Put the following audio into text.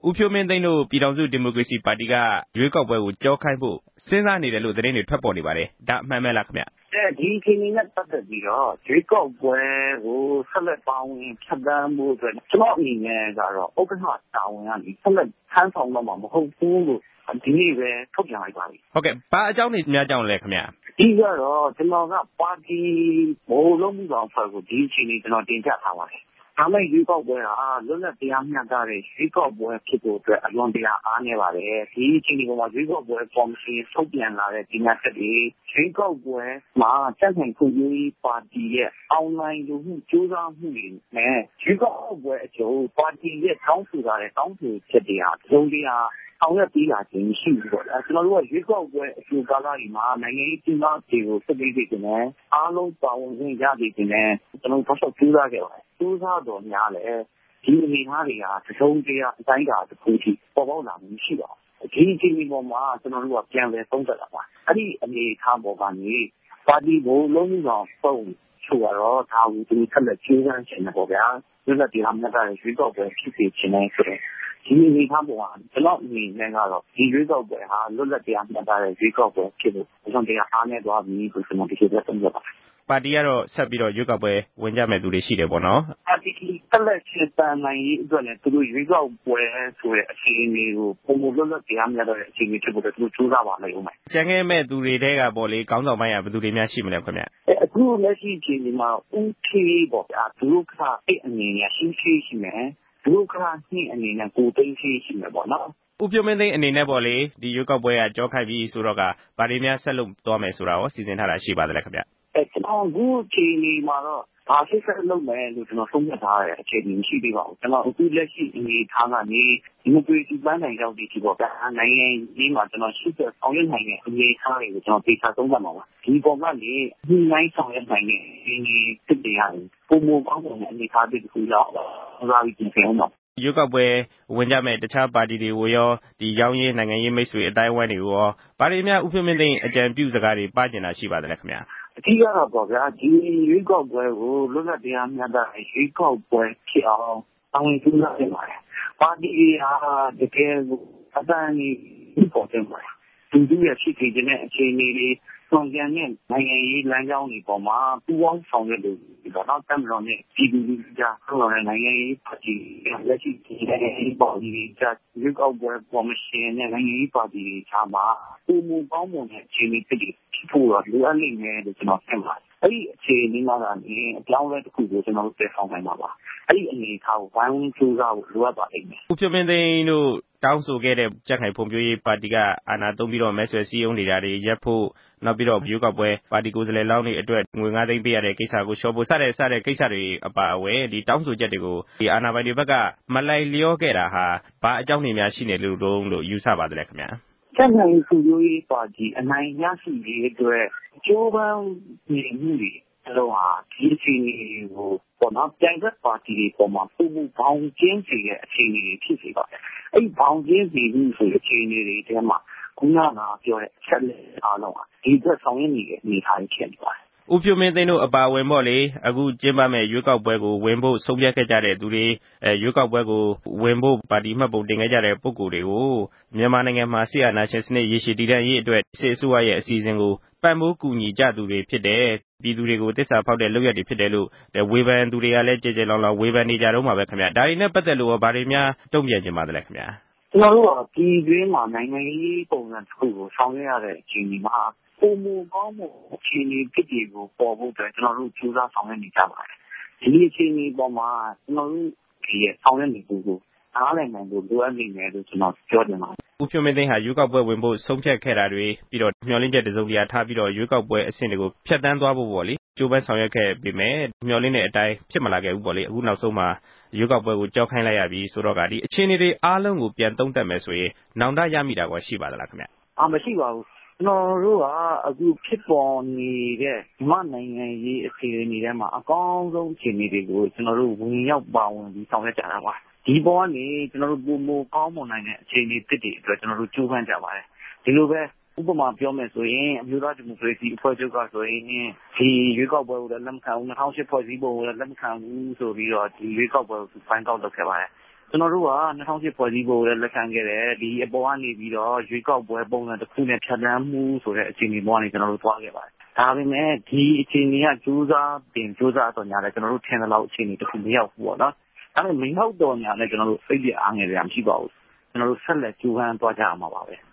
ဦးဖြိုးမင်းသိန်းတို့ပြည်ထောင်စုဒီမိုကရေစီပါတီကရွေးကောက်ပွဲကိုကြောခိုင်းဖို့စဉ်းစားနေတယ်လို့သတင်းတွေထွက်ပေါ်နေပါတယ်ဒါအမှန်ပဲလားခင်ဗျဒီအခြေအနေနဲ့ပတ်သက်ပြီးတော့ရွေးကောက်ပွဲကိုဆက်လက်ပေါင်းဖြတ်သန်းမှုအတွက်ကျွန်တော်အနေနဲ့ကတော့ဥက္ကဋ္ဌတာဝန်ကနေဆက်လက်ထမ်းဆောင်တော့မှာမဟုတ်ဘူးလို့ဒီနေ့ပဲထုတ်ပြန်လိုက်ပါပြီဟုတ်ကဲ့ဘာအကြောင်းတွေများကြောင်းလဲခင်ဗျဒီကတော့ကျွန်တော်ကပါတီဘိုးလုံးမှုဆောင်ဖွဲ့ကိုဒီအခြေအနေကျွန်တော်တင်ပြထားပါတယ်ဒါမဲ့ရွေးကောက်ပွဲဟာလွတ်လပ်တရားမျှတတဲ့ရွေးကောက်ပွဲဖြစ်ဖို့အတွက်အလွန်တရာအားနည်းပါတယ်။ဒီအချိန်ဒီမှာရွေးကောက်ပွဲကော်မရှင်ထုတ်ပြန်လာတဲ့ဒီနေ့ချက်တွေရွေးကောက်ပွဲမှာတက်ဆိုင်ဖွံ့ဖြိုးရေးပါတီရဲ့အွန်လိုင်းလူမှုစူးစမ်းမှုတွေနဲ့ရွေးကောက်ပွဲအကျိုးပါတီရဲ့တောင်းဆိုထားတဲ့တောင်းဆိုချက်တွေဟာသုံးတရားအောင်ရပြီးလာခြင်းရှိဘူးပေါ့။ကျွန်တော်တို့ကရွေးကောက်ပွဲအကျိုးကာလဒီမှာနိုင်ငံရေးကျင်းပတွေကိုစစ်ပေးနေတယ်။အားလုံးပါဝင်ခွင့်ရနေတယ်။ကျွန်တော်တို့ဆက်စူးစမ်းခဲ့ပါတယ်။စူးစမ်းတော်များလေဒီအနေအထားတွေကသုံးတရားအတိုင်းတာတစ်ခုထိပေါ်ပေါက်လာမှုရှိပါဘူး။ဒီအချိန်ဒီပေါ်မှာကျွန်တော်တို့ကပြန်လည်သုံးသပ်တာပါ။အဲ့ဒီအနေအထားပေါ်ကနေပါတီဘိုးလုံးဆောင်ပုံဆိုတော့ဒါကိုဒီဆက်လက်ကျင်းပခြင်းနဲ့ပေါ့ဗျာ။လွတ်လပ်တရားမျှတတဲ့ရွေးကောက်ပွဲဖြစ်စေခြင်းနဲ့ဆိုတော့ဒီအနေအထားပေါ်မှာကျွန်တော်အနေနဲ့ကတော့ဒီရွေးကောက်ပွဲဟာလွတ်လပ်တရားမျှတတဲ့ရွေးကောက်ပွဲဖြစ်လို့အလွန်တရာအားနည်းသွားပြီဆိုကျွန်တော်ဒီလိုပဲသုံးသပ်ပါတယ်ပါတီကတော့ဆက်ပြီးတော့ရွေးကောက်ပွဲဝင်ကြမဲ့သူတွေရှိတယ်ပေါ့နော်ပါတီတက်လက်ရှင်တန်နိုင်ရေးအတွက်လည်းသူတို့ရွေးကောက်ပွဲဆိုတဲ့အခြေအနေကိုပုံမှန်လွတ်လပ်တရားမျှတတဲ့အခြေအနေဖြစ်ဖို့သူတို့စူးစမ်းပါလိမ့်ဦးမယ်ကျန်ခဲ့မဲ့သူတွေတဲကပေါ့လေခေါင်းဆောင်ပိုင်းကဘယ်သူတွေများရှိမလဲခင်ဗျအခုလက်ရှိအခြေအနေမှာဦးခေးပေါ့ဗျာသူတို့ကအဲ့အနေနဲ့ရှင်းရှိမယ်ဒုက္ခနှင့်အနေနဲ့ကိုသိသိရှိမှာပေါ့နော်ဦးဖြိုးမင်းသိန်းအနေနဲ့ပေါ့လေဒီရွေးကောက်ပွဲကကြောခိုက်ပြီးဆိုတော့ကဗာဒီများဆက်လုပ်သွားမယ်ဆိုတာရောစီစဉ်ထားတာရှိပါသလဲခင်ဗျကျွန်တော်အခုချိန်ဒီမှာတော့ဘာဖြစ်ဆက်လုပ်မယ်လို့ကျွန်တော်ဆုံးဖြတ်ထားတဲ့အခြေအနေမရှိသေးပါဘူးကျွန်တော်အခုလက်ရှိအနေထားကနေဒီမိုကရေစီပန်းတိုင်ရောက်ဒီပေါ့ဗျာနိုင်ငံရေးမှာကျွန်တော်ရှိတဲ့ဆောင်ရွက်နိုင်တဲ့အနေအထားတွေကိုကျွန်တော်သိချသုံးသပ်မှာပါဒီပေါ်ကနေဒီနိုင်ဆောင်ရွက်နိုင်တဲ့ဒီစစ်တရားကိုပုံမှန်ကောင်းတဲ့အနေအထားတွေတစ်ခုရောက်လာပြီးပြင်ဆင်အောင်ပါရွေးကောက်ပွဲဝင်ကြမဲ့တခြားပါတီတွေကိုရောဒီရောင်းရေးနိုင်ငံရေးမိတ်ဆွေအတိုင်းအဝိုင်းတွေကိုရောပါတီများဥပဒေမင်းသိအကြံပြုစကားတွေပါကျင်တာရှိပါသလဲခင်ဗျာအထူးကတော့ပေါ့ဗျာဒီရွေးကောက်ပွဲကိုလွတ်လပ်တရားမျှတတဲ့ရွေးကောက်ပွဲဖြစ်အောင်အဝင်ကျူးလာနေပါတယ်ပါတီဟာတကယ်ကိုအတန်းကြီးပေါ်တင်ပါတယ်သူရဲ့ဖြစ်တည်တဲ့အခြေအနေတွေစွန့်ကြံတဲ့နိုင်ငံရေးလမ်းကြောင်းတွေပေါ်မှာပူးပေါင်းဆောင်ရွက်လို့ဒီတော့တမ်မတော်နဲ့ပြည်သူလူထုကြားဆောင်းရတဲ့နိုင်ငံရေးပါတီလက်ရှိနိုင်ငံရေးပါတီကြားရွေးကောက်ပွဲကော်မရှင်နဲ့နိုင်ငံရေးပါတီကြားမှာပုံမှန်ပေါင်းမွန်တဲ့အခြေအနေဖြစ်ဖို့တော့လိုအပ်နေတယ်လို့ကျွန်တော်ထင်ပါတယ်အဲ့ဒီအခြေအနေမှာကနေအကြောင်းလဲတစ်ခုကိုကျွန်တော်တို့တည်ဆောင်နိုင်ပါပါအဲ့ဒီအနေအထားကိုဝိုင်းဝန်းကြိုးစားဖို့လိုအပ်ပါလိမ့်မယ်ဦးဖြိုးမင်းသိန်းတို့တောင်းဆိုခဲ့တဲ့ကြက်ခိုင်ဖွံ့ဖြိုးရေးပါတီကအာဏာသုံးပြီးတော့မဲဆွယ်စည်းရုံးနေတာတွေရပ်ဖို့နောက်ပြီးတော့ရွေးကောက်ပွဲပါတီကိုယ်စားလှယ်လောင်းတွေအတွက်ငွေ9သိန်းပေးရတဲ့ကိစ္စကိုလျှော့ဖို့စတဲ့ကိစ္စတွေအပါအဝင်ဒီတောင်းဆိုချက်တွေကိုဒီအာဏာပိုင်တွေဘက်ကမလိုက်လျောခဲ့တာဟာဘာအကြောင်းတွေများရှိနေလို့ယူဆပါသလဲခင်ဗျာကြက်ခိုင်ဖွံ့ဖြိုးရေးပါတီအနိုင်ရရှိရေးအတွက်ကြိုးပမ်းနေမှုတွေအလုံးဟာဒီအခြေအနေကိုပေါ်မှာပြိုင်ဘက်ပါတီတွေပေါ်မှာပုံမှုဘောင်ကျင်းစေတဲ့အခြေအနေတွေဖြစ်စေပါတယ်အဲ့ဘောင်ကျင်းစေမှုဆိုတဲ့အခြေအနေတွေထဲမှာခုနကပြောတဲ့ချက်လက်အားလုံးဟာဒီအတွက်ဆောင်ရွက်နေတဲ့အနေအထားတွေဖြစ်နေပါတယ်ဦးဖြိုးမင်းသိန်းတို့အပါဝင်ပေါ့လေအခုကျင်းပမဲ့ရွေးကောက်ပွဲကိုဝင်ဖို့ဆုံးဖြတ်ခဲ့ကြတဲ့သူတွေရွေးကောက်ပွဲကိုဝင်ဖို့ပါတီမှတ်ပုံတင်ခဲ့ကြတဲ့ပုဂ္ဂိုလ်တွေကိုမြန်မာနိုင်ငံမှာဆီအာဏာရှင်စနစ်ရရှိတည်တံ့ရေးအတွက်စစ်အစိုးရရဲ့အစီအစဉ်ကိုပံ့ပိုးကူညီကြသူတွေဖြစ်တယ်ပြည်သူတွေကိုတစ္ဆာဖောက်တဲ့လုပ်ရက်တွေဖြစ်တယ်လို့ဝေဖန်သူတွေကလည်းကြဲကြဲလောင်လောင်ဝေဖန်နေကြတော့မှာပဲခင်ဗျာဒါတွေနဲ့ပတ်သက်လို့ဘာတွေများတုံ့ပြန်ချင်ပါသလဲခင်ဗျာကျွန်တော်တို့ကပြည်တွင်းမှာနိုင်ငံရေးပုံစံတစ်ခုကိုဆောင်ရွက်ရတဲ့အခြေအနေမှာပုံမူကောင်းမှုအခြေအနေဖြစ်တွေကိုပေါ်ဖို့အတွက်ကျွန်တော်တို့ကြိုးစားဆောင်ရွက်နေကြပါတယ်ဒီအခြေအနေပေါ်မှာကျွန်တော်တို့ဒီဆောင်ရွက်နေမှုကိုအားလည်းနိုင်ဖို့လိုအပ်နေတယ်လို့ကျွန်တော်ပြောချင်ပါတယ်ဦးဖြိုးမင်းသိန်းဟာရွေးကောက်ပွဲဝင်ဖို့ဆုံးဖြတ်ခဲ့တာတွေပြီးတော့မျှော်လင့်ချက်တစုံတရာထားပြီးတော့ရွေးကောက်ပွဲအဆင့်တွေကိုဖျက်ဆီးသွားဖို့ပေါ့လေကျိုးပန်းဆောင်ရွက်ခဲ့ပေမဲ့မျှော်လင့်တဲ့အတိုင်းဖြစ်မလာခဲ့ဘူးပေါ့လေအခုနောက်ဆုံးမှာရွေးကောက်ပွဲကိုကြောက်ခိုင်းလိုက်ရပြီဆိုတော့ကဒီအခြေအနေတွေအားလုံးကိုပြန်သုံးသပ်မယ်ဆိုရင်နောင်တရမိတာကောရှိပါသလားခင်ဗျမရှိပါဘူးကျွန်တော်တို့ကအခုဖြစ်ပေါ်နေတဲ့နိုင်ငံရေးအခြေအနေတွေမှာအကောင်းဆုံးအခြေအနေတွေကိုကျွန်တော်တို့ဝင်ရောက်ပါဝင်ပြီးဆောင်ရွက်ကြတာပါဒီပေါ်ကနေကျွန်တော်တို့ပုံမကောင်းမွန်နိုင်တဲ့အခြေအနေတစ်တွေအတွက်ကျွန်တော်တို့ကြိုးပမ်းကြပါတယ်ဒီလိုပဲဥပမာပြောမယ်ဆိုရင်အမျိုးသားဒီမိုကရေစီအဖွဲ့ချုပ်ကဆိုရင်ဒီရွေးကောက်ပွဲကိုလည်းလက်မခံဘူး2008ဖွဲ့စည်းပုံကိုလည်းလက်မခံဘူးဆိုပြီးတော့ဒီရွေးကောက်ပွဲကိုပိုင်းကောက်လုပ်ခဲ့ပါတယ်ကျွန်တော်တို့က2008ဖွဲ့စည်းပုံကိုလည်းလက်ခံခဲ့တယ်ဒီအပေါ်ကနေပြီးတော့ရွေးကောက်ပွဲပုံစံတစ်ခုနဲ့ဖြတ်သန်းမှုဆိုတဲ့အခြေအနေပေါ်ကနေကျွန်တော်တို့သွားခဲ့ပါတယ်ဒါပေမဲ့ဒီအခြေအနေကကြိုးစားတော့ညာလဲကျွန်တော်တို့ထင်တဲ့လောက်အခြေအနေတစ်ခုမရောက်ဘူးပေါ့နော်ဒါပေမဲ့မရောက်တော့ညာလဲကျွန်တော်တို့စိတ်ပြအားငယ်ကြမရှိပါဘူးကျွန်တော်တို့ဆက်လက်ကြိုးပမ်းသွားကြရမှာပါပဲ